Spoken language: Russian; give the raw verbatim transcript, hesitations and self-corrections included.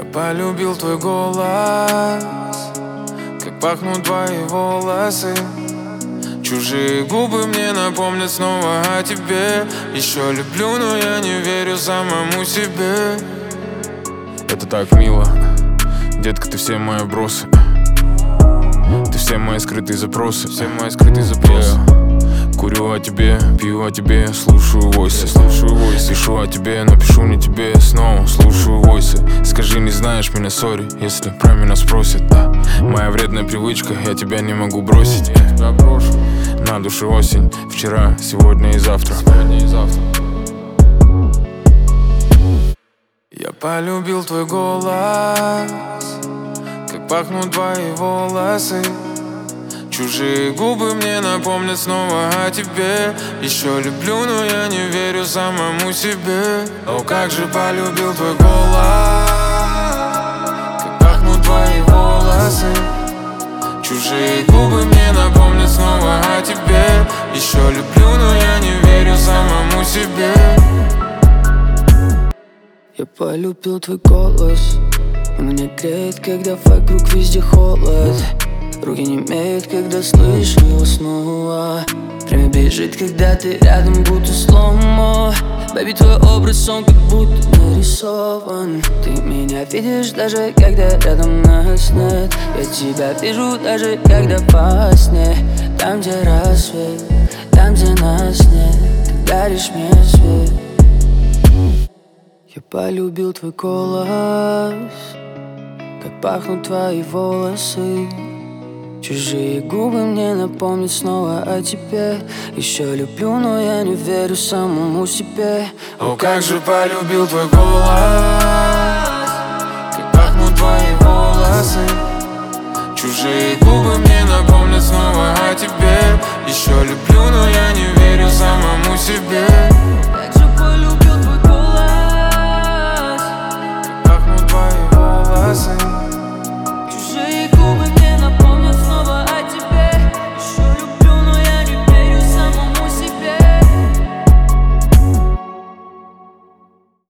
полюбил твой голос, как пахнут твои волосы. Чужие губы мне напомнят снова о тебе. Еще люблю, но я не верю самому себе. Это так мило, детка, ты все мои вбросы. Ты все мои скрытые запросы. Все мои скрытые запросы. Yeah. Курю о тебе, пью о тебе, слушаю войсы. Слушаю войсы. Пишу о тебе, но пишу не тебе снова. Слушаю войсы. Скажи, не знаешь меня, сори, если про меня спросят. Да. Моя вредная привычка, я тебя не могу бросить. Я тебя брошу. На душе осень, вчера, сегодня и завтра. Сегодня и завтра. Я полюбил твой голос, как пахнут твои волосы. Чужие губы мне напомнят снова о тебе. Еще люблю, но я не верю самому себе. О, как же полюбил твой голос, как пахнут твои волосы. Чужие губы мне напомнят снова о тебе. Еще люблю, но я не верю самому себе. Я полюбил твой голос, он меня греет, когда вокруг везде холод. Руки немеют, когда слышу его снова. Время бежит, когда ты рядом, будто сломо. Бэби, твой образ, он как будто нарисован. Ты меня видишь, даже когда рядом нас нет. Я тебя вижу, даже когда во сне. Там, где рассвет, там, где нас нет, ты даришь мне свет. Я полюбил твой голос, как пахнут твои волосы. Чужие губы мне напомнят снова о тебе. Еще люблю, но я не верю самому себе. О, как же полюбил твой голос, как пахнут твои волосы. Чужие губы мне напомнят снова о тебе. Еще люблю, но я не верю самому себе.